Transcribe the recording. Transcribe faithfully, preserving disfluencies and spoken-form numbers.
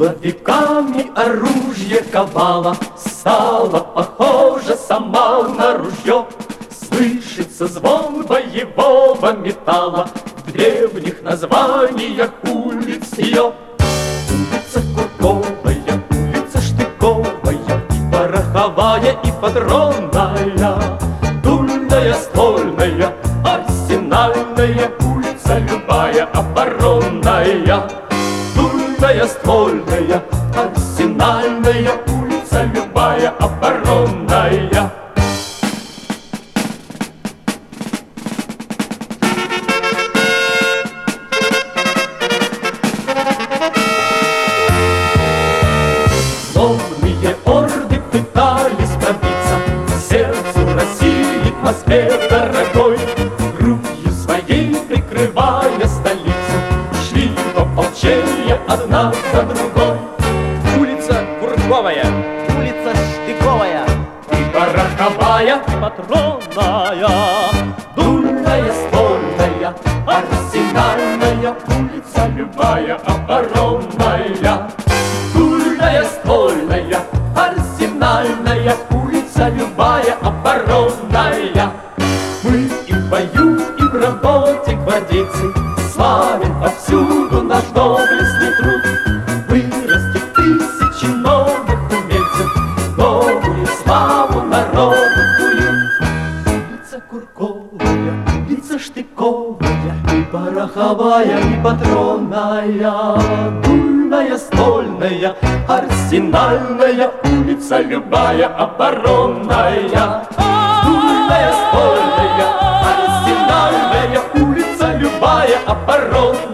Было веками оружие ковало, стало похоже сама на ружье. Слышится звон боевого металла в древних названиях улиц ее. Улица Курковая, улица Штыковая, и пороховая, и патронная, дульная, ствольная, арсенальная, улица любая, оборонная. Дульная, ствольная, арсенальная, улица любая, оборонная. Злобные орды пытались пробиться к сердцу России, к Москве дорогой. Грудью своей прикрывая столицу, шли в ополчение одна за другой. Улица Курковая, улица Штыковая, и пороховая, патронная, дульная, ствольная, арсенальная, улица любая, оборонная. Дульная, ствольная, арсенальная, улица любая, оборонная. Мы и в бою, и в работе гвардейцы, славен повсюду наш доблестный труд. Вырастет тысячи новых умельцев, новую славу народу куют. Улица Курковая, улица Штыковая, и пороховая, и патронная. Дульная, ствольная, арсенальная, улица любая, оборонная. Дульная, ствольная, арсенальная, улица любая, оборонная.